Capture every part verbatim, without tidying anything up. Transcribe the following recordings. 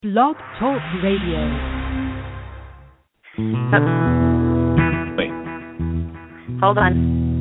Blog Talk Radio. Wait. Hold on.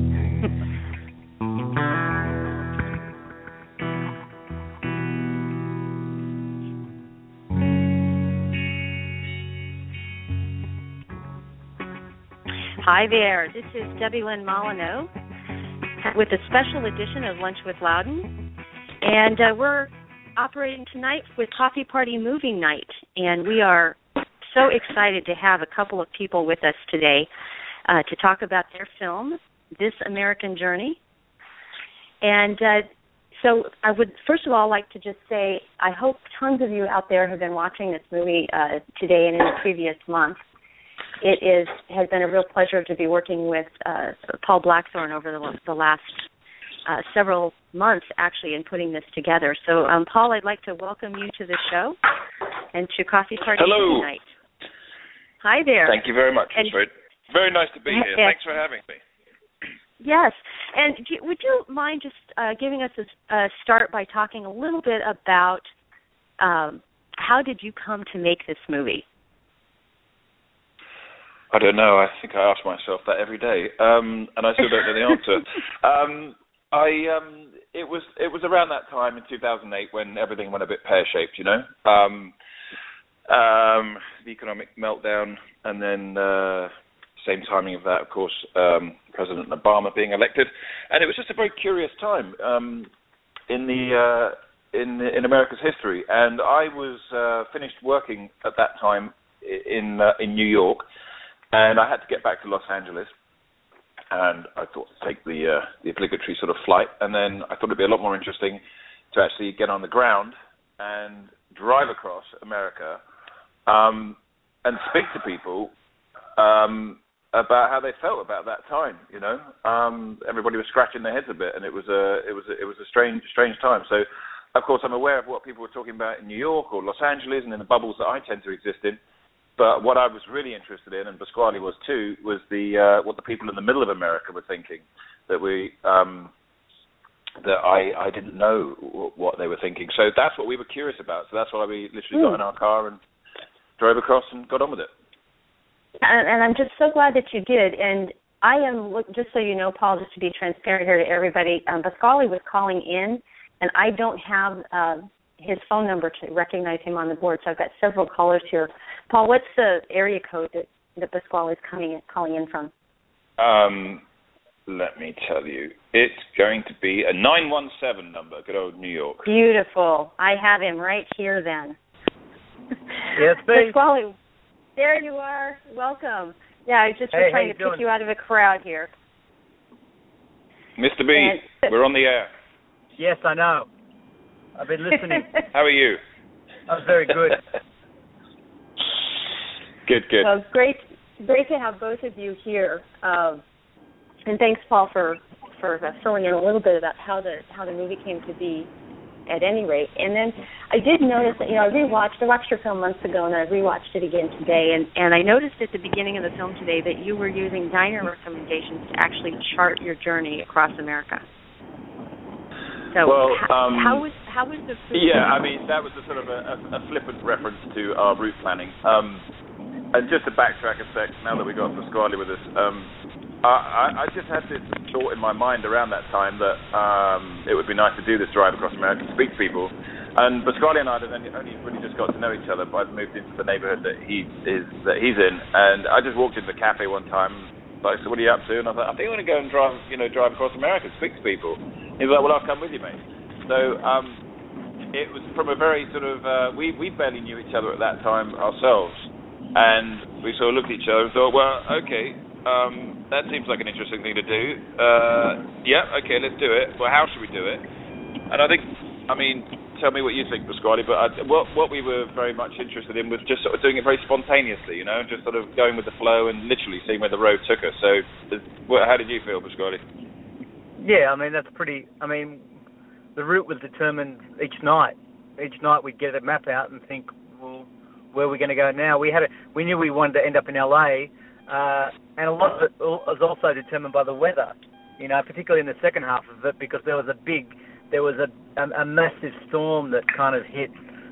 Hi there, this is Debbie Lynn Molyneux with a special edition of Lunch with Loudon. And uh, we're operating tonight with Coffee Party Movie Night. And we are so excited to have a couple of people with us today uh, to talk about their film, This American Journey. And uh, so I would first of all like to just say I hope tons of you out there have been watching this movie uh, today and in the previous month. It is has been a real pleasure to be working with uh, Paul Blackthorne over the, the last uh, several months, actually, in putting this together. So, um, Paul, I'd like to welcome you to the show and to Coffee Party Hello. Tonight. Hi there. Thank you very much. And, it's very, very nice to be here. Yes. Thanks for having me. Yes. And do, would you mind just uh, giving us a, a start by talking a little bit about um, how did you come to make this movie? I don't know. I think I ask myself that every day, um, and I still don't know the answer. um, I um, it was it was around that time in two thousand eight when everything went a bit pear-shaped, you know. Um, um, the economic meltdown, and then uh, same timing of that, of course, um, President Obama being elected, and it was just a very curious time um, in the uh, in in America's history. And I was uh, finished working at that time in uh, in New York. And I had to get back to Los Angeles, and I thought to take the uh, the obligatory sort of flight, and then I thought it'd be a lot more interesting to actually get on the ground and drive across America um, and speak to people um, about how they felt about that time. You know, um, everybody was scratching their heads a bit, and it was a it was a, it was a strange strange time. So, of course, I'm aware of what people were talking about in New York or Los Angeles, and in the bubbles that I tend to exist in. But what I was really interested in, and Pasquale was too, was the uh, what the people in the middle of America were thinking. That we um, that I I didn't know w- what they were thinking. So that's what we were curious about. So that's why we literally mm. got in our car and drove across and got on with it. And, and I'm just so glad that you did. And I am, just so you know, Paul, just to be transparent here to everybody, um, Pasquale was calling in, and I don't have uh, his phone number to recognize him on the board. So I've got several callers here. Paul, what's the area code that, that Pasquale is coming in, calling in from? Um, let me tell you. It's going to be a nine one seven number, good old New York. Beautiful. I have him right here then. Yes, please. Pasquale, there you are. Welcome. Yeah, I just hey, was trying to doing? pick you out of a crowd here. Mister B, and, we're on the air. Yes, I know. I've been listening. How are you? I'm very good. Good, good. Well, it's great, great to have both of you here. Um, and thanks, Paul, for for uh, filling in a little bit about how the how the movie came to be. At any rate, and then I did notice that you know I rewatched I watched your film months ago, and I rewatched it again today, and and I noticed at the beginning of the film today that you were using diner recommendations to actually chart your journey across America. So well, h- um, how was how was the food? Yeah, I mean that was a sort of a, a, a flippant reference to our route planning. Um, and just to backtrack a sec, now that we got Pasquale with us, um, I, I just had this thought in my mind around that time that um, it would be nice to do this drive across America and speak to people. And Pasquale and I had only, only really just got to know each other, but I've moved into the neighborhood that he is that he's in, and I just walked into the cafe one time. Like, so what are you up to? And I thought, I think I'm going to go and drive, you know, drive across America and speak to people. He was like, well, I'll come with you, mate. So um, it was from a very sort of, uh, we, we barely knew each other at that time ourselves. And we sort of looked at each other and thought, well, okay, um, that seems like an interesting thing to do. Uh, yeah, okay, let's do it. Well, how should we do it? And I think, I mean, tell me what you think, Pasquale, but I, what, what we were very much interested in was just sort of doing it very spontaneously, you know, just sort of going with the flow and literally seeing where the road took us. So how did you feel, Pasquale? Yeah, I mean, that's pretty, I mean, the route was determined each night. Each night we'd get a map out and think, well, where are we going to go now? We had a, we knew we wanted to end up in L A, uh, and a lot of it was also determined by the weather, you know, particularly in the second half of it, because there was a big, there was a, a, a massive storm that kind of hit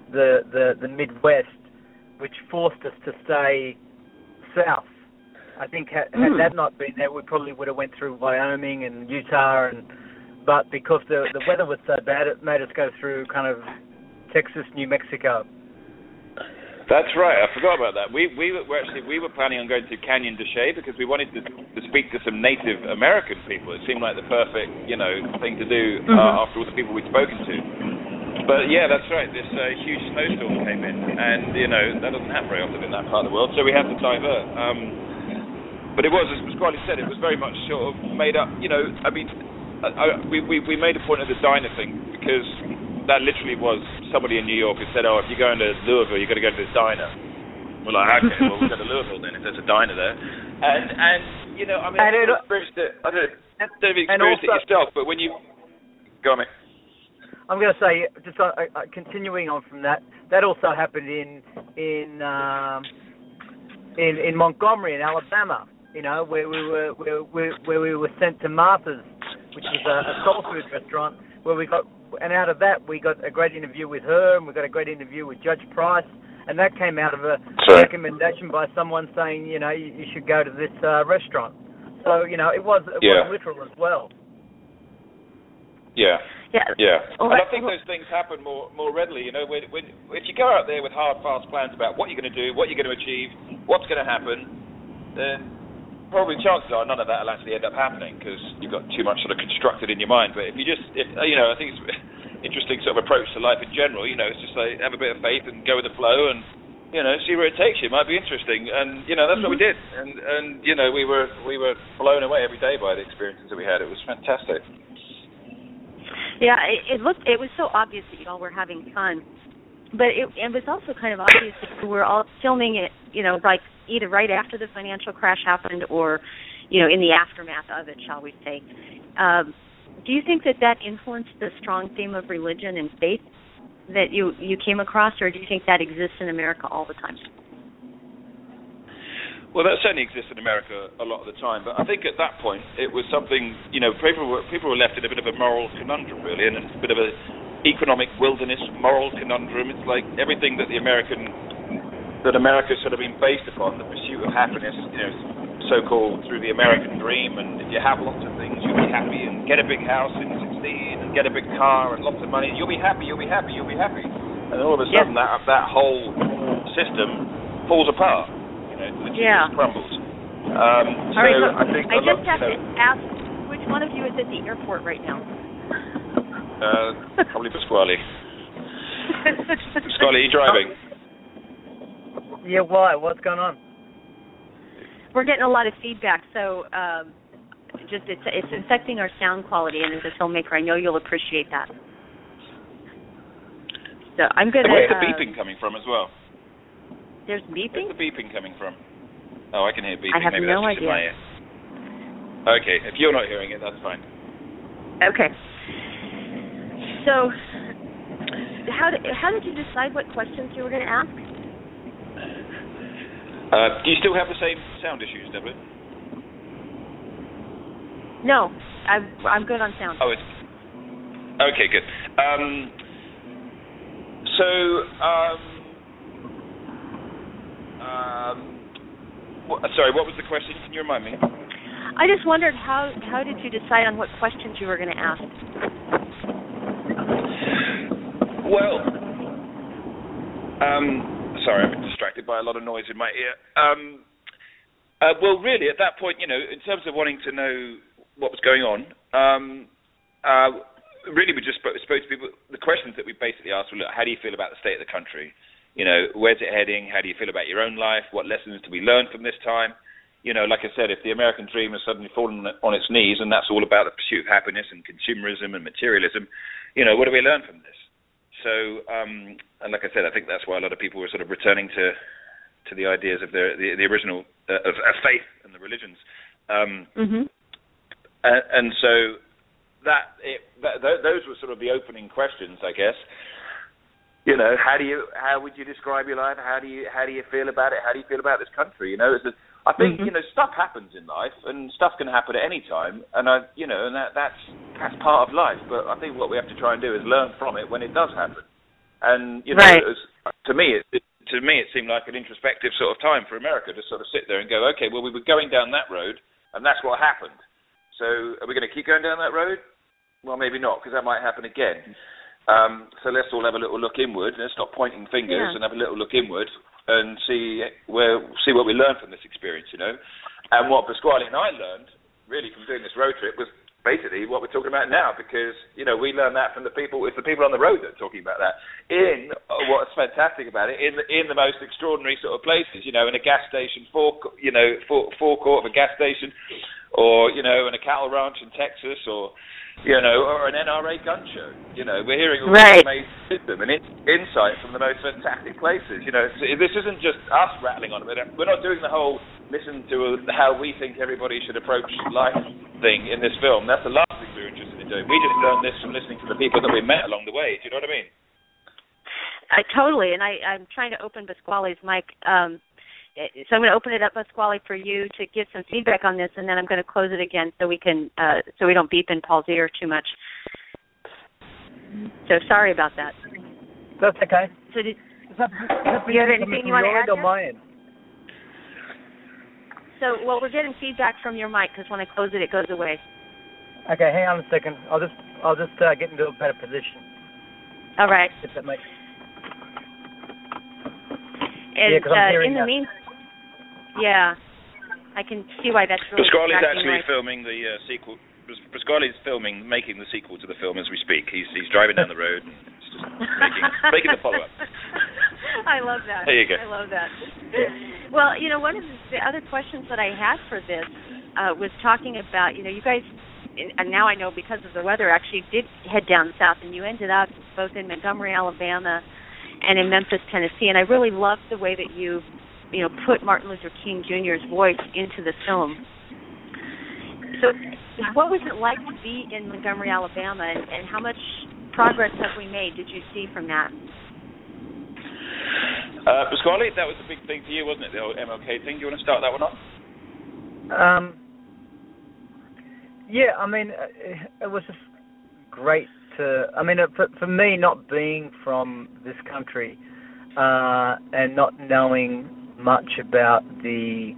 the, the, the Midwest, which forced us to stay south. I think had, had mm. that not been there, we probably would have went through Wyoming and Utah, and but because the the weather was so bad, it made us go through kind of Texas, New Mexico. That's right. I forgot about that. We we were actually we were planning on going to Canyon de Chelly because we wanted to, to speak to some Native American people. It seemed like the perfect, you know, thing to do mm-hmm. uh, after all the people we'd spoken to. But yeah, that's right. This uh, huge snowstorm came in, and you know that doesn't happen very often in that part of the world. So we had to divert. Um, but it was, as Pasquale said, it was very much sort of made up. You know, I mean, I, I, we, we we made a point of the diner thing because that literally was somebody in New York who said, oh, if you're going to Louisville, you've got to go to this diner. We're like, okay, well, we'll go to Louisville then if there's a diner there. And, and you know, I mean, I've experienced it, I don't know if you've experienced it yourself, but when you... Go on, mate. I'm going to say, just uh, uh, continuing on from that, that also happened in in um, in, in Montgomery, in Alabama, you know, where we were where, where, where we were sent to Martha's, which is a, a soul food restaurant, where we got... And out of that, we got a great interview with her, and we got a great interview with Judge Price, and that came out of a Sorry. recommendation by someone saying, you know, you, you should go to this uh, restaurant. So, you know, it was, it yeah. was literal as well. Yeah. Yeah. Yeah. And I think those things happen more more readily, you know, when, when, if you go out there with hard, fast plans about what you're going to do, what you're going to achieve, what's going to happen, then probably chances are none of that will actually end up happening because you've got too much sort of constructed in your mind. But if you just, if, you know, I think it's an interesting sort of approach to life in general. You know, it's just like have a bit of faith and go with the flow and, you know, see where it takes you. It might be interesting. And, you know, that's mm-hmm. what we did. And, and you know, we were we were blown away every day by the experiences that we had. It was fantastic. Yeah, it, it looked, it was so obvious that you all were having fun. But it, it was also kind of obvious that we were all filming it, you know, like either right after the financial crash happened or, you know, in the aftermath of it, shall we say. Um, do you think that that influenced the strong theme of religion and faith that you, you came across, or do you think that exists in America all the time? Well, that certainly exists in America a lot of the time, but I think at that point it was something, you know, people were, people were left in a bit of a moral conundrum, really, and it's a bit of a economic wilderness, moral conundrum. It's like everything that the American, that America's sort of been based upon, the pursuit of happiness, you know, so-called through the American dream, and if you have lots of things, you'll be happy, and get a big house and succeed, and get a big car and lots of money, you'll be happy, you'll be happy, you'll be happy. And all of a sudden yeah. that that whole system falls apart, you know, it yeah. just crumbles. Um, so right, so I think I just lot, have you know, to ask, which one of you is at the airport right now? Uh, probably Pasquale. Pasquale, are you driving? Yeah, why? What's going on? We're getting a lot of feedback, so um, just it's, it's affecting our sound quality, and as a filmmaker, I know you'll appreciate that. So I'm going to... Where's the uh, beeping coming from as well? There's beeping? Where's the beeping coming from? Oh, I can hear beeping. I have Maybe no that's just idea. in my ear. Okay, if you're not hearing it, that's fine. Okay. So, how did, how did you decide what questions you were going to ask? Uh, do you still have the same sound issues, Devlin? No, I'm I'm good on sound. Oh, it's okay. Good. Um, so, um, um, what, sorry, what was the question? Can you remind me? I just wondered how how did you decide on what questions you were going to ask? Well, um. Sorry, I've been distracted by a lot of noise in my ear. Um, uh, well, really, at that point, you know, in terms of wanting to know what was going on, um, uh, really we just spoke, spoke to people. The questions that we basically asked were, look, how do you feel about the state of the country? You know, where's it heading? How do you feel about your own life? What lessons do we learn from this time? You know, like I said, if the American dream has suddenly fallen on its knees and that's all about the pursuit of happiness and consumerism and materialism, you know, what do we learn from this? So, um, and like I said, I think that's why a lot of people were sort of returning to to the ideas of the the, the original uh, of, of faith and the religions, um, mm-hmm. and, and so that, it, that th- those were sort of the opening questions, I guess. You know, how do you how would you describe your life? How do you how do you feel about it? How do you feel about this country? You know, it's a, I think mm-hmm. you know stuff happens in life, and stuff can happen at any time, and I you know, and that that's that's part of life. But I think what we have to try and do is learn from it when it does happen. And, you know, right. it was, to me, it, it, to me, it seemed like an introspective sort of time for America to sort of sit there and go, okay, well, we were going down that road, and that's what happened. So are we going to keep going down that road? Well, maybe not, because that might happen again. Um, so let's all have a little look inward. Let's stop pointing fingers yeah. and have a little look inward and see where see what we learned from this experience, you know. And what Pasquale and I learned, really, from doing this road trip was basically what we're talking about now, because, you know, we learn that from the people, it's the people on the road that are talking about that. In, uh, what's fantastic about it, in the, in the most extraordinary sort of places, you know, in a gas station, fore, you know, fore, forecourt of a gas station, or, you know, in a cattle ranch in Texas, or, you know, or an N R A gun show. You know, we're hearing all right. this amazing wisdom and in, insight from the most fantastic places. You know, this isn't just us rattling on it. We're not doing the whole listen to how we think everybody should approach life thing in this film. That's the last thing we're interested in doing. We just learned this from listening to the people that we met along the way. Do you know what I mean? I, totally, and I, I'm trying to open Pasquale's mic. Um, so I'm going to open it up, Pasquale, for you to give some feedback on this, and then I'm going to close it again so we can uh, so we don't beep in Paul's ear too much. So sorry about that. That's okay. So did, that, do you have anything you want to add? On my end? So, well, we're getting feedback from your mic because when I close it, it goes away. Okay, hang on a second. I'll just I'll just uh, get into a better position. All right. If that makes. And yeah, 'cause I'm uh, hearing in the that. mean, yeah, I can see why that's really. Pasquale's actually right. filming the uh, sequel. Pasquale's filming, making the sequel to the film as we speak. He's he's driving down the road and it's just making, making the follow-up. I love that. There you go. I love that. Well, you know, one of the other questions that I had for this uh, was talking about, you know, you guys, and now I know because of the weather, actually did head down south, and you ended up both in Montgomery, Alabama, and in Memphis, Tennessee. And I really loved the way that you, you know, put Martin Luther King Junior's voice into the film. So what was it like to be in Montgomery, Alabama, and, and how much progress have we made, did you see from that? Uh, Pasquale, that was the big thing for you, wasn't it, the old M L K thing? Do you want to start that one off? Um, yeah, I mean, it was just great to, I mean, for, for me, not being from this country uh, and not knowing much about the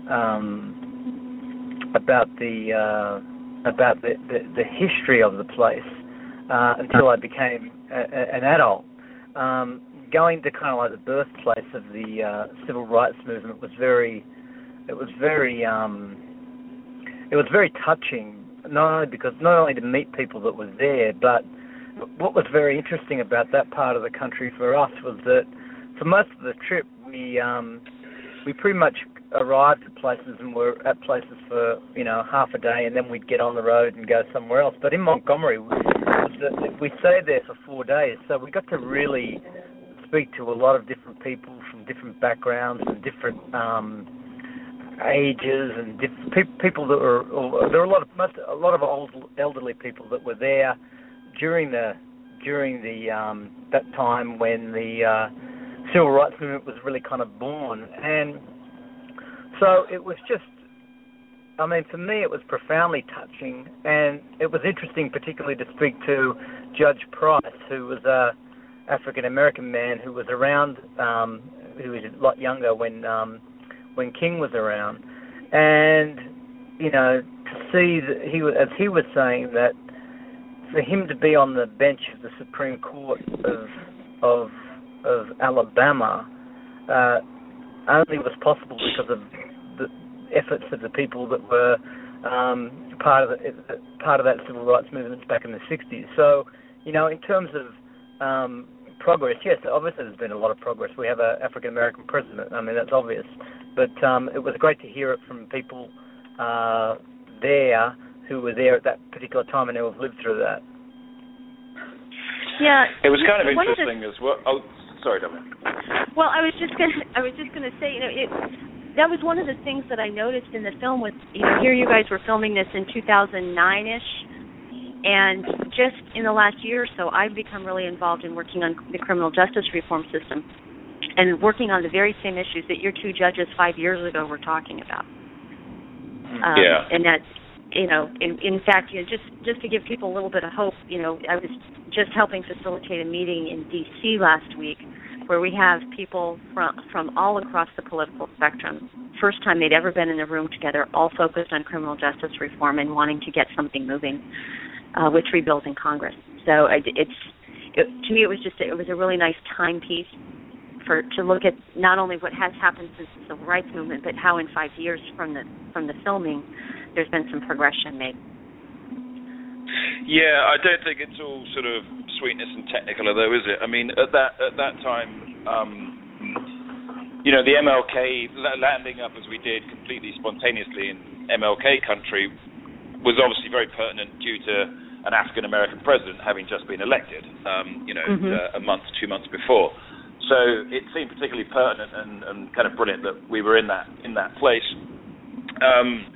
um, about the uh, about the, the, the history of the place uh, until I became a, a, an adult. Um, going to kind of like the birthplace of the uh, civil rights movement was very, it was very, um, it was very touching. Not only because not only to meet people that were there, but what was very interesting about that part of the country for us was that for most of the trip we um, we pretty much arrived at places and were at places for you know half a day, and then we'd get on the road and go somewhere else. But in Montgomery, we, we stayed there for four days, so we got to really speak to a lot of different people from different backgrounds and different um, ages and diff- pe- people that were. Or, there were a lot of most, a lot of old elderly people that were there during the during the um, that time when the uh, civil rights movement was really kind of born, and so it was just. I mean, for me, it was profoundly touching, and it was interesting, particularly to speak to Judge Price, who was a African American man who was around, um, who was a lot younger when um, when King was around, and you know, to see that he was, as he was saying, that for him to be on the bench of the Supreme Court of of of Alabama uh, only was possible because of the efforts of the people that were um, part of the, part of that civil rights movement back in the sixties. So, you know, in terms of um, progress, yes, obviously there's been a lot of progress. We have an African American president. I mean, that's obvious. But um, it was great to hear it from people uh, there who were there at that particular time and who have lived through that. Yeah, it was kind of one interesting of the, as well. Oh, sorry, Dominic. Well, I was just gonna, I was just gonna say, you know, it, that was one of the things that I noticed in the film. Was, you know, here you guys were filming this in two thousand nine-ish, and just in the last year or so, I've become really involved in working on the criminal justice reform system, and working on the very same issues that your two judges five years ago were talking about. Um, yeah. And that, you know, in, in fact, you know, just just to give people a little bit of hope, you know, I was just helping facilitate a meeting in D C last week where we have people from from all across the political spectrum. First time they'd ever been in a room together, all focused on criminal justice reform and wanting to get something moving uh, with three bills in Congress. So I, it's it, to me, it was just it was a really nice timepiece for to look at not only what has happened since the civil rights movement, but how in five years from the from the filming, there's been some progression made. Yeah, I don't think it's all sort of sweetness and technicolor, though, is it? I mean, at that at that time, um, you know, the M L K landing up as we did completely spontaneously in M L K country was obviously very pertinent due to an African American president having just been elected, um, you know, mm-hmm. uh, a month, two months before. So it seemed particularly pertinent and, and kind of brilliant that we were in that in that place. Um,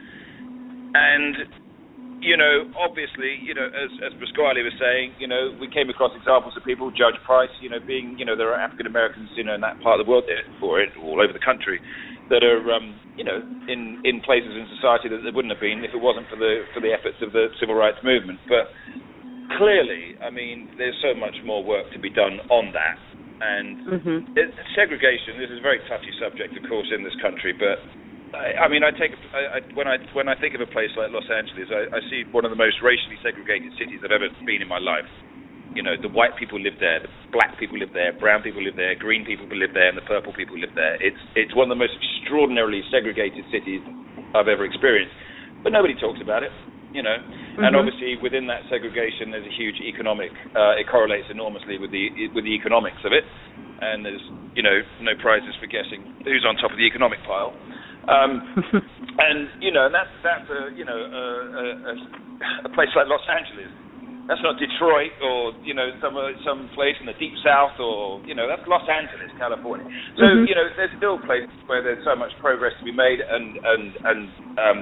and You know, obviously, you know, as as Pasquale was saying, you know, we came across examples of people, Judge Price, you know, being, you know, there are African Americans, you know, in that part of the world, for it, all over the country, that are, um, you know, in, in places in society that there wouldn't have been if it wasn't for the for the efforts of the civil rights movement. But clearly, I mean, there's so much more work to be done on that. And mm-hmm. it, segregation, this is a very touchy subject, of course, in this country, but I, I mean, I take I, I, when I when I think of a place like Los Angeles, I, I see one of the most racially segregated cities I've ever been in my life. You know, the white people live there, the black people live there, brown people live there, green people live there, and the purple people live there. It's it's one of the most extraordinarily segregated cities I've ever experienced. But nobody talks about it, you know. Mm-hmm. And obviously, within that segregation, there's a huge economic. Uh, it correlates enormously with the with the economics of it. And there's, you know, no prizes for guessing who's on top of the economic pile. Um, and you know, and that's that's a you know a, a, a place like Los Angeles. That's not Detroit or you know some uh, some place in the deep south or you know that's Los Angeles, California. So mm-hmm. you know, there's still places where there's so much progress to be made, and and and um,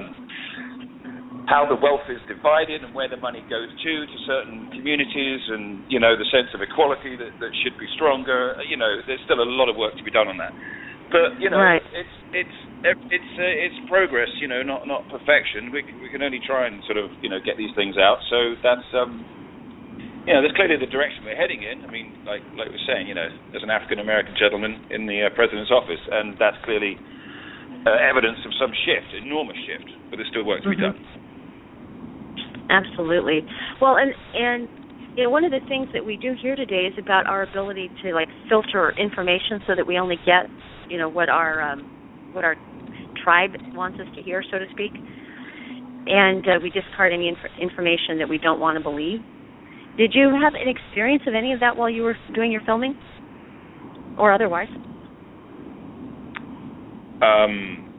how the wealth is divided and where the money goes to to certain communities, and you know the sense of equality that, that should be stronger. You know, there's still a lot of work to be done on that. But you know, right. it's it's it's uh, it's progress. You know, not not perfection. We we can only try and sort of you know get these things out. So that's um, you know, that's clearly the direction we're heading in. I mean, like like we were saying, you know, there's an African American gentleman in the uh, president's office, and that's clearly uh, evidence of some shift, enormous shift. But there's still work to mm-hmm. be done. Absolutely. Well, and and. You know, one of the things that we do here today is about our ability to like filter information so that we only get, you know, what our um, what our tribe wants us to hear, so to speak, and uh, we discard any inf- information that we don't want to believe. Did you have an experience of any of that while you were doing your filming, or otherwise? Um.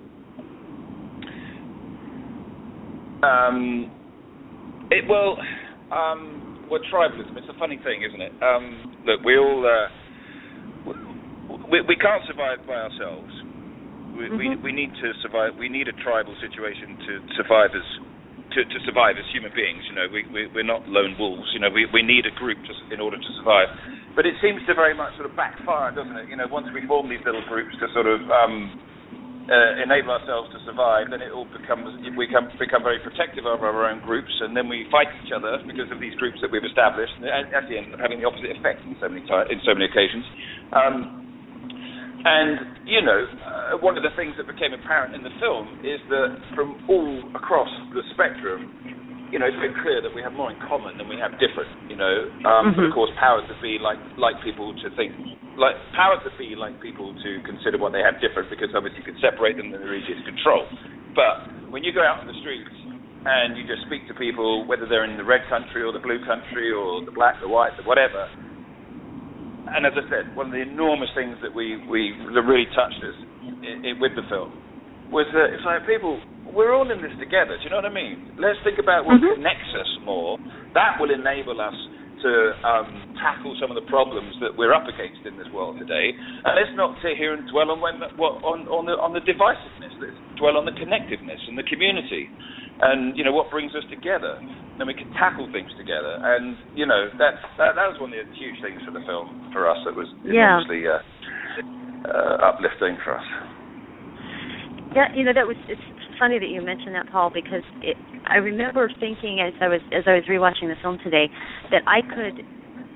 Um. It well. Um. Well, tribalism, it's a funny thing, isn't it? Um, look, we all, uh, we, we can't survive by ourselves. We, mm-hmm. we we need to survive, we need a tribal situation to survive as, to, to survive as human beings, you know, we, we, we're not lone wolves, you know, we, we need a group to, in order to survive. But it seems to very much sort of backfire, doesn't it? You know, once we form these little groups to sort of, um, Uh, enable ourselves to survive, then it all becomes we come, become very protective of our own groups, and then we fight each other because of these groups that we've established, and actually end up having the opposite effect in so many ti- in so many occasions. Um, and you know, uh, one of the things that became apparent in the film is that from all across the spectrum, you know, it's very clear that we have more in common than we have different. You know, um, mm-hmm. but of course, powers that be like like people to think. Like powers that be like people to consider what they have different, because obviously you can separate them and they're easier to control. But when you go out on the streets and you just speak to people, whether they're in the red country or the blue country or the black, the white, the whatever, and as I said, one of the enormous things that we, we that really touched us in, in, with the film was that it's like people, we're all in this together. Do you know what I mean? Let's think about what mm-hmm. connects us more. That will enable us to um, tackle some of the problems that we're up against in this world today, and let's not sit here and dwell on when, what, on, on the on the divisiveness. Let's dwell on the connectiveness and the community, and you know what brings us together. Then we can tackle things together, and you know that that, that was one of the huge things for the film for us. That was enormously yeah. uh, uh, uplifting for us. Yeah, you know that was. It's funny that you mentioned that, Paul, because it, I remember thinking as I was as I was rewatching the film today that I could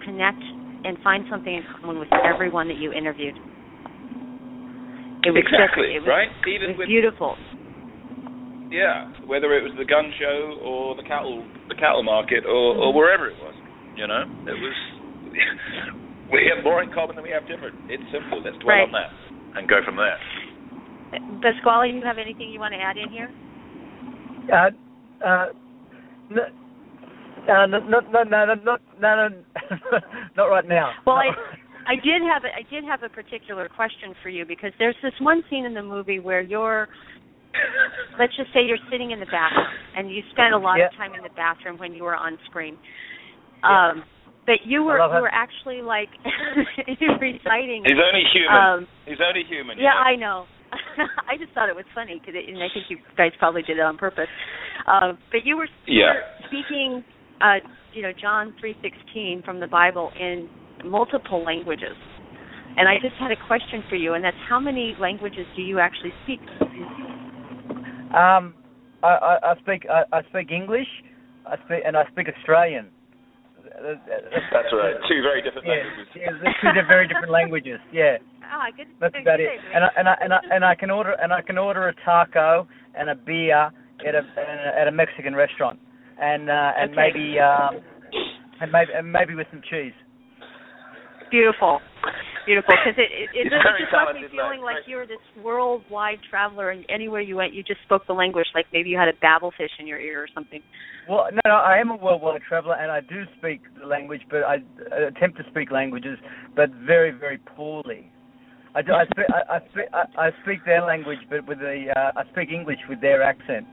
connect and find something in common with everyone that you interviewed. It was exactly, just, it was, right? Even it was with, beautiful. Yeah, whether it was the gun show or the cattle, the cattle market, or, or wherever it was, you know, it was. We have more in common than we have different. It's simple. Let's dwell right. on that and go from there. Pasquale, you have anything you want to add in here? Uh, uh, no, uh, no, no, no, no, no, no, no, not right now. Well, no. I, I did have a, I did have a particular question for you because there's this one scene in the movie where you're, let's just say you're sitting in the bathroom and you spent a lot yeah. of time in the bathroom when you were on screen. Yeah. Um, but you were you her. were actually like reciting. He's only human. Um, He's only human. Yeah, you know? I know. I just thought it was funny because, and I think you guys probably did it on purpose. Uh, but you were, you yeah. were speaking, uh, you know, John three sixteen from the Bible in multiple languages, and I just had a question for you, and that's how many languages do you actually speak? Um, I, I, I speak I, I speak English, I speak and I speak Australian. That's right. Two very different yeah, languages. Yeah, two very different languages. Yeah. Ah, good. That's good about it. day, And I, and I and I and I can order and I can order a taco and a beer at a at a Mexican restaurant, and uh, and okay. maybe um, and maybe and maybe with some cheese. Beautiful, beautiful. Because it it, it, it just left me feeling like, like you were this worldwide traveler, and anywhere you went, you just spoke the language. Like maybe you had a babblefish in your ear or something. Well, no, no, I am a worldwide traveler, and I do speak the language, but I attempt to speak languages, but very, very poorly. I, do, I, speak, I, I, speak, I, I speak their language, but with the uh, I speak English with their accent.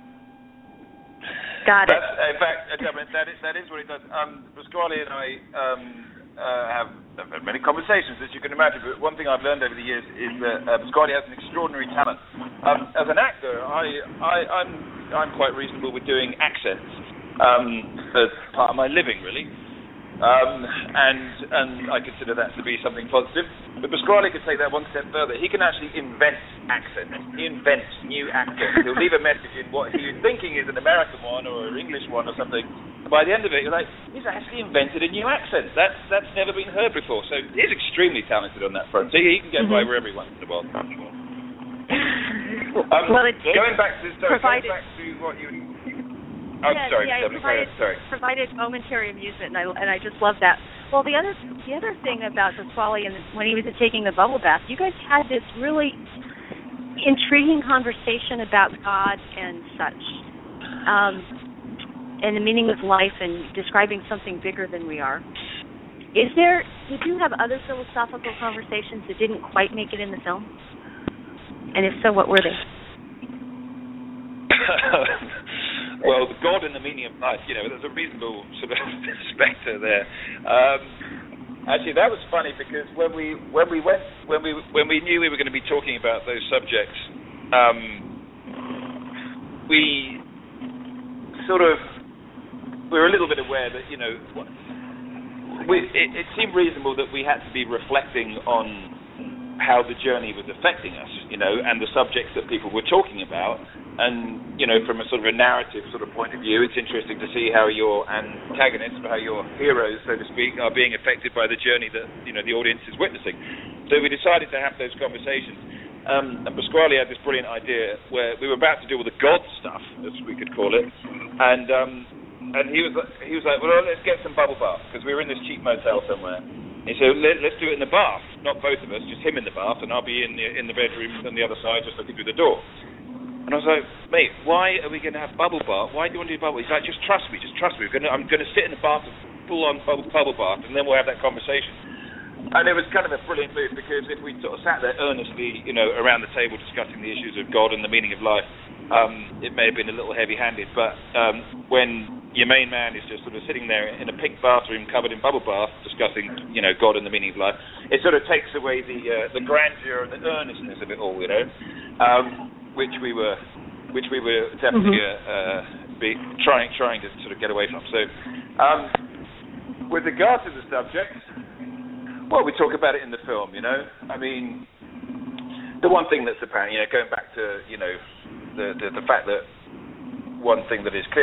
Got it. That's, in fact, that is that is what it does. Um, Pasquale and I um, uh, have, have had many conversations, as you can imagine. But one thing I've learned over the years is that uh, Pasquale has an extraordinary talent. Um, as an actor, I, I I'm I'm quite reasonable with doing accents um, as part of my living, really. Um, and and I consider that to be something positive. But Pasquale could take that one step further. He can actually invent accents. He invents new accents. He'll leave a message in what he's thinking is an American one or an English one or something. And by the end of it, you're like, he's actually invented a new accent. That's that's never been heard before. So he's extremely talented on that front. So he can get mm-hmm. by where everyone in the world. Um, well, it's, going back to sorry, provided, going back to what you. I'm yeah, sorry, yeah, it provided, sorry. provided momentary amusement, and I and I just love that. Well, the other the other thing about Pasquale and when he was taking the bubble bath, you guys had this really intriguing conversation about God and such, um, and the meaning of life, and describing something bigger than we are. Is there? Did you have other philosophical conversations that didn't quite make it in the film? And if so, what were they? Well, the God and the meaning of life, you know, there's a reasonable sort of spectre there. Um, actually, that was funny because when we when we went when we when we knew we were going to be talking about those subjects, um, we sort of we were a little bit aware that you know we, it, it seemed reasonable that we had to be reflecting on how the journey was affecting us, you know, and the subjects that people were talking about. And, you know, from a sort of a narrative sort of point of view, it's interesting to see how your antagonists, how your heroes, so to speak, are being affected by the journey that, you know, the audience is witnessing. So we decided to have those conversations. Um, and Pasquale had this brilliant idea where we were about to do all the God stuff, as we could call it. And um, and he was he was like, well, let's get some bubble bath, because we were in this cheap motel somewhere. He said, Let, let's do it in the bath, not both of us, just him in the bath, and I'll be in the, in the bedroom on the other side, just looking through the door. And I was like, mate, why are we going to have bubble bath? Why do you want to do bubble? He's like, just trust me, just trust me. We're gonna, I'm going to sit in the bath, full-on bubble, bubble bath, and then we'll have that conversation. And it was kind of a brilliant move, because if we sort of sat there earnestly, you know, around the table discussing the issues of God and the meaning of life, um, it may have been a little heavy-handed. But um, when your main man is just sort of sitting there in a pink bathroom covered in bubble bath discussing, you know, God and the meaning of life, it sort of takes away the uh, the grandeur and the earnestness of it all, you know. Um, which we were, which we were definitely mm-hmm. uh, be trying trying to sort of get away from. So, um, with regard to the subject, well, we talk about it in the film. You know, I mean, the one thing that's apparent, you know, going back to you know the the, the fact that one thing that is clear in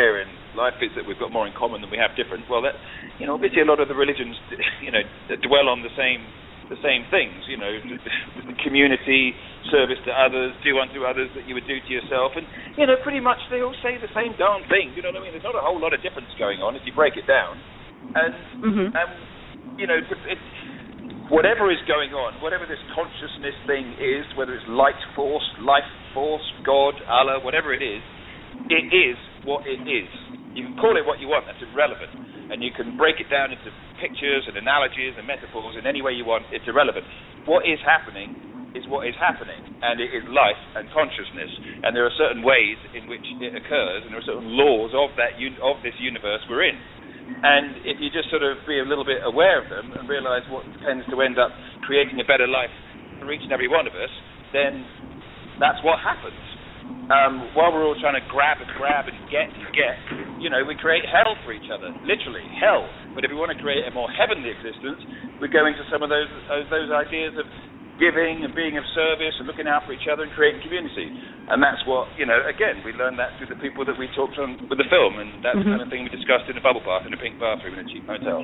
life is that we've got more in common than we have different. Well, that, you know, obviously a lot of the religions, you know, dwell on the same the same things. You know, the community, service to others, do unto others that you would do to yourself, and you know, pretty much they all say the same darn thing. You know what I mean? There's not a whole lot of difference going on if you break it down, and mm-hmm. and you know, it, whatever is going on, whatever this consciousness thing is, whether it's light force, life force, God, Allah, whatever it is, it is what it is. You can call it what you want, that's irrelevant. And you can break it down into pictures and analogies and metaphors in any way you want, it's irrelevant. What is happening is what is happening, and it is life and consciousness. And there are certain ways in which it occurs, and there are certain laws of that un- of this universe we're in. And if you just sort of be a little bit aware of them and realize what tends to end up creating a better life for each and every one of us, then that's what happens. Um, while we're all trying to grab and grab and get and get, you know, we create hell for each other, literally, hell. But if we want to create a more heavenly existence, we go into some of those those ideas of giving and being of service and looking out for each other and creating community. And that's what, you know, again, we learned that through the people that we talked on with the film, and that's mm-hmm. the kind of thing we discussed in a bubble bath in a pink bathroom in a cheap hotel.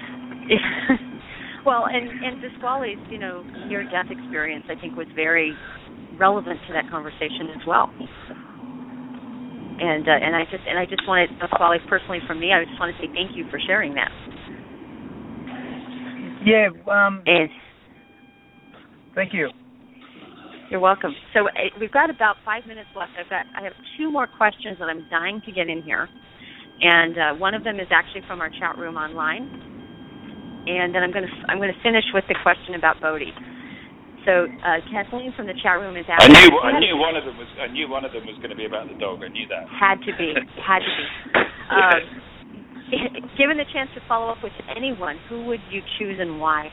Well, and, and Pasquale's, you know, near-death experience, I think, was very relevant to that conversation as well. And uh, and I just and I just wanted, Pasquale, personally from me, I just want to say thank you for sharing that. Yeah. Um, and thank you. You're welcome. So uh, we've got about five minutes left. I've got I have two more questions that I'm dying to get in here, and uh, one of them is actually from our chat room online, and then I'm going to I'm going to finish with the question about Bodhi. So uh, Kathleen from the chat room is asking. I knew I knew one of them was I knew one of them was going to be about the dog. I knew that. Had to be. Had to be. Um, given the chance to follow up with anyone, who would you choose and why?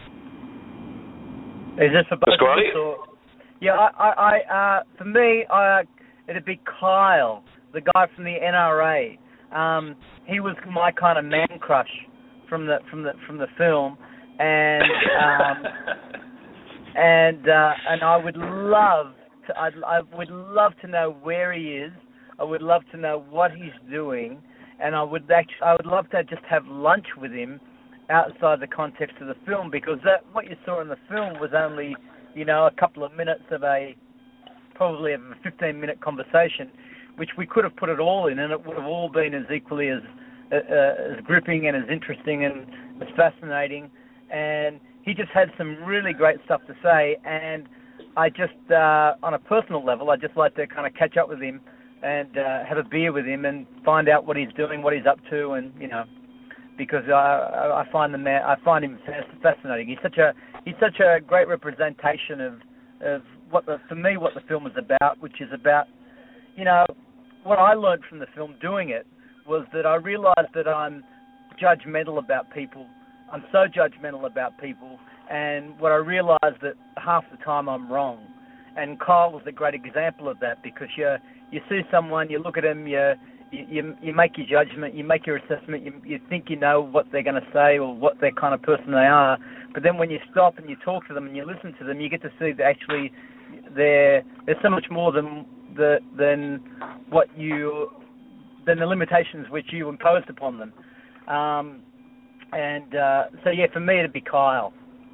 Is this for both of us or? Yeah, I, I, I uh, for me, uh, it'd be Kyle, the guy from the N R A. Um, he was my kind of man crush from the from the from the film, and. Um, And uh, and I would love to I'd, I would love to know where he is. I would love to know what he's doing, and I would actually I would love to just have lunch with him outside the context of the film, because that what you saw in the film was only, you know, a couple of minutes of a probably a fifteen minute conversation, which we could have put it all in, and it would have all been as equally as uh, as gripping and as interesting and as fascinating. And he just had some really great stuff to say, and I just, uh, on a personal level, I'd just like to kind of catch up with him and uh, have a beer with him and find out what he's doing, what he's up to, and you know, because I, I find the man, I find him fascinating. He's such a he's such a great representation of of what the, for me what the film is about, which is about, you know, what I learned from the film doing it was that I realized that I'm judgmental about people. I'm so judgmental about people, and what I realised that half the time I'm wrong. And Kyle was a great example of that, because you you see someone, you look at them, you you you make your judgment, you make your assessment, you you think you know what they're going to say or what their kind of person they are, but then when you stop and you talk to them and you listen to them, you get to see that actually they're there's so much more than the than what you than the limitations which you imposed upon them. Um, And uh, so, yeah, for me, it'd be Kyle.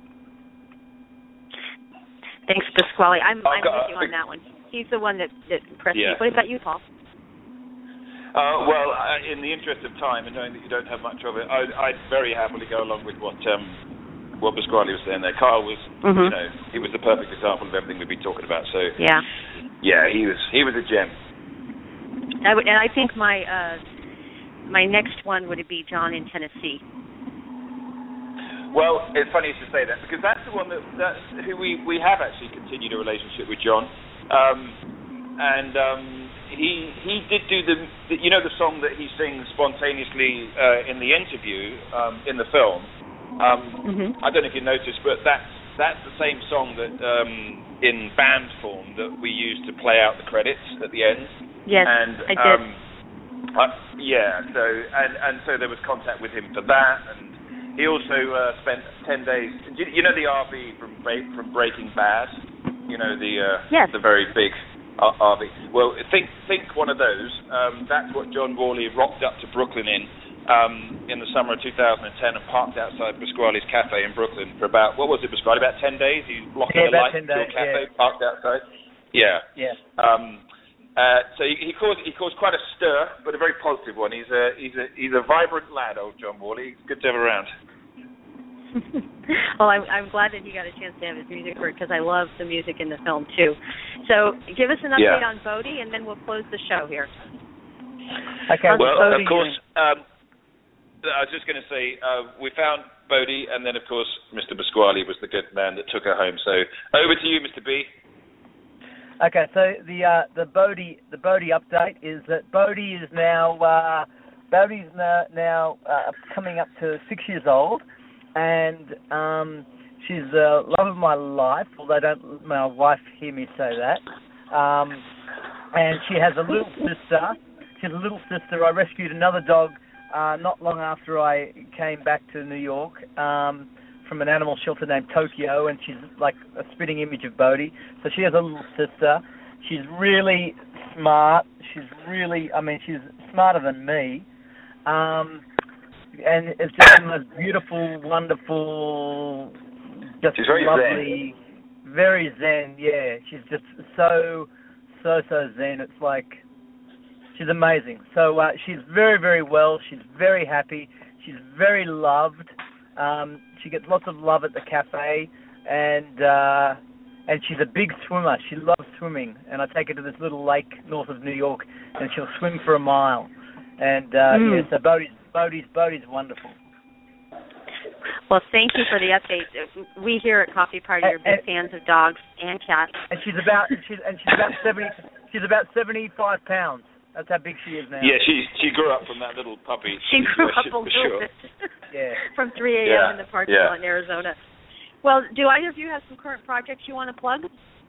Thanks, Pasquale. I'm, I'm with you on that one. He's the one that, that impressed yeah. me. What about you, Paul? Uh, well, uh, in the interest of time and knowing that you don't have much of it, I'd, I'd very happily go along with what um, what Pasquale was saying there. Kyle was, mm-hmm. you know, he was the perfect example of everything we've been talking about. So, yeah, yeah, he was he was a gem. I would, and I think my uh, my next one would be John in Tennessee. Well, it's funny to say that, because that's the one that that's who we, we have actually continued a relationship with, John. Um, and um, he he did do the, the you know the song that he sings spontaneously uh, in the interview um, in the film. Um, mm-hmm. I don't know if you noticed, but that's that's the same song that um, in band form that we used to play out the credits at the end. Yes, and, I did. Um, uh, yeah, so and and so there was contact with him for that, and he also uh, spent ten days. You, you know the R V from from Breaking Bad. You know the uh, yes. the very big R- R V. Well, think think one of those. Um, that's what John Worley rocked up to Brooklyn in um, in the summer of two thousand ten and parked outside Pasquale's Cafe in Brooklyn for about, what was it, Pasquale, about ten days? He blocking yeah, the light ten to your days, cafe, yeah. parked outside. Yeah. Yeah. Um, uh, so he, he caused he caused quite a stir, but a very positive one. He's a he's a he's a vibrant lad, old John Worley. He's good to have around. Well, I'm, I'm glad that you got a chance to have his music heard because I love the music in the film too. So give us an update Yeah. on Bodhi, and then we'll close the show here. Okay. Well, Bodhi, of course, um, I was just going to say uh, we found Bodhi, and then of course Mister Pasquale was the good man that took her home. So over to you, Mister B. Okay, so the uh, the Bodhi the Bodhi update is that Bodhi is now uh, Bodhi's now, now uh, coming up to six years old, and um, she's the love of my life. Although don't my wife hear me say that. Um, and she has a little sister. She has a little sister. I rescued another dog uh, not long after I came back to New York. Um, from an animal shelter named Tokyo, and she's like a spitting image of Bodhi. So she has a little sister. She's really smart. She's really, I mean, she's smarter than me. Um, and it's just the most beautiful, wonderful, just She's very lovely, zen. very zen, yeah. She's just so, so, so zen. It's like, she's amazing. So uh, she's very, very well. She's very happy. She's very loved. Um, she gets lots of love at the cafe, and uh, and she's a big swimmer. She loves swimming, and I take her to this little lake north of New York, and she'll swim for a mile. And uh, Mm. yeah, so Bodhi's Bodhi's Bodhi's wonderful. Well, thank you for the update. We here at Coffee Party are big fans of dogs and cats. And she's about she's and she's about seventy she's about seventy-five pounds. That's how big she is now. Yeah, she she grew up from that little puppy. She grew up a for little sure. bit Yeah. from three a.m. Yeah, in the parking yeah. lot in Arizona. Well, do either of you have some current projects you want to plug?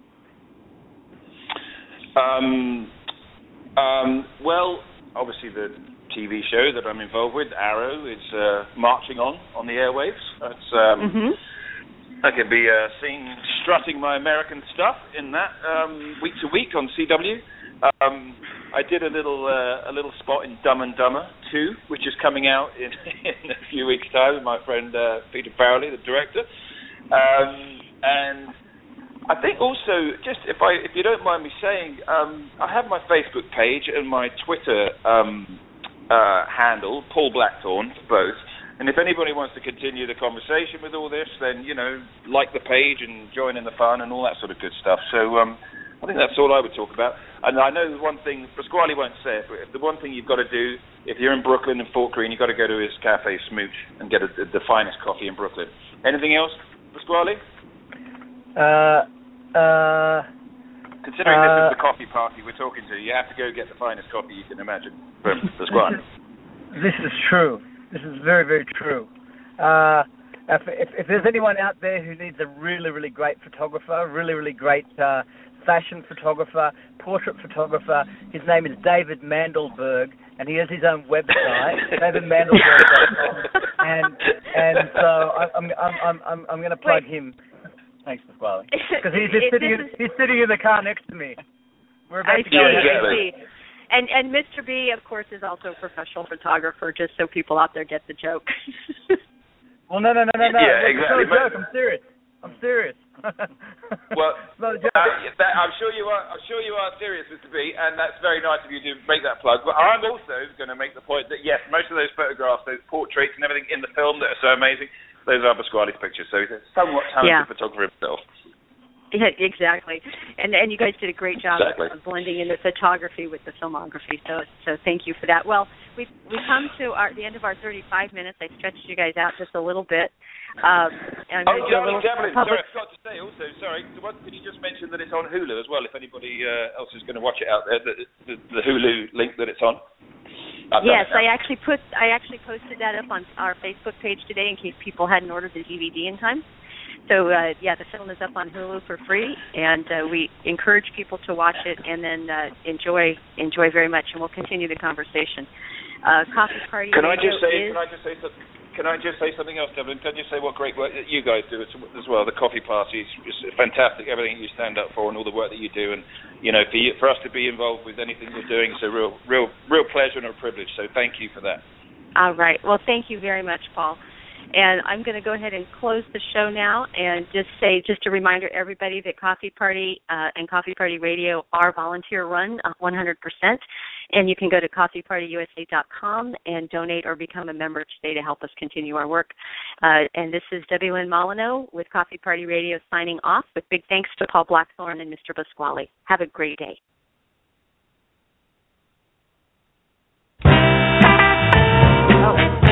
Um, um, well, obviously the T V show that I'm involved with, Arrow, is uh, marching on on the airwaves. It's, um, Mm-hmm. I could be uh, seen strutting my American stuff in that um, week to week on C W. Um, I did a little uh, a little spot in Dumb and Dumber two, which is coming out in, in a few weeks' time with my friend uh, Peter Farrelly, the director. Um, and I think also, just if I if you don't mind me saying, um, I have my Facebook page and my Twitter um, uh, handle, Paul Blackthorne, for both. And if anybody wants to continue the conversation with all this, then, you know, like the page and join in the fun and all that sort of good stuff. So um, I think that's all I would talk about. And I know the one thing, Pasquale won't say it, but the one thing you've got to do, if you're in Brooklyn and Fort Greene, you've got to go to his Cafe Smooch and get a, the finest coffee in Brooklyn. Anything else, Pasquale? Uh, uh, Considering uh, this is the coffee party we're talking to, you have to go get the finest coffee you can imagine from Pasquale. This is true. This is very, very true. Uh, if, if, if there's anyone out there who needs a really, really great photographer, really, really great uh, fashion photographer, portrait photographer, his name is David Mandelberg, and he has his own website, david mandelberg dot com, and and so I'm I'm I'm I'm, I'm going to plug Wait. him. Thanks, Pasquale, because he's just sitting in, he's sitting in the car next to me. We're about I to see, go. I see. And and Mister B, of course, is also a professional photographer, just so people out there get the joke. Well, no, no, no, no, no. Yeah, It's exactly. not a joke. I'm serious. I'm serious. Well, it's not a joke. uh, that, I'm sure you are. I'm sure you are serious, Mister B, and that's very nice of you to make that plug. But I'm also going to make the point that yes, most of those photographs, those portraits, and everything in the film that are so amazing, those are Pasquale's pictures. So he's a somewhat talented Yeah. photographer himself. Yeah, exactly. And and you guys did a great job Exactly. of blending in the photography with the filmography. So so thank you for that. Well, we we come to our the end of our thirty-five minutes. I stretched you guys out just a little bit. Um, and I'm Oh, going to do a Devlin, little Devlin, public. sorry, I forgot to say also, sorry, what, could you just mention that it's on Hulu as well, if anybody uh, else is going to watch it out there, the, the, the Hulu link that it's on? I've Yes, done it I actually put I actually posted that up on our Facebook page today in case people hadn't ordered the D V D in time. So uh, yeah, the film is up on Hulu for free, and uh, we encourage people to watch it and then uh, enjoy enjoy very much, and we'll continue the conversation. Uh, Coffee Party. Can I Radio just say? is, Can I just say something? can I just say something else, Devlin? Can you say what great work that you guys do as, as well? The coffee party is fantastic. Everything you stand up for and all the work that you do, and you know, for you, for us to be involved with anything you're doing, it's a real, real, real pleasure and a privilege. So thank you for that. All right. Well, thank you very much, Paul. And I'm going to go ahead and close the show now and just say, just a reminder to everybody that Coffee Party uh, and Coffee Party Radio are volunteer run uh, one hundred percent. And you can go to coffee party u s a dot com and donate or become a member today to help us continue our work. Uh, and this is Debbie Lynn Molyneux with Coffee Party Radio signing off with big thanks to Paul Blackthorne and Mister Pasquale. Have a great day. Oh.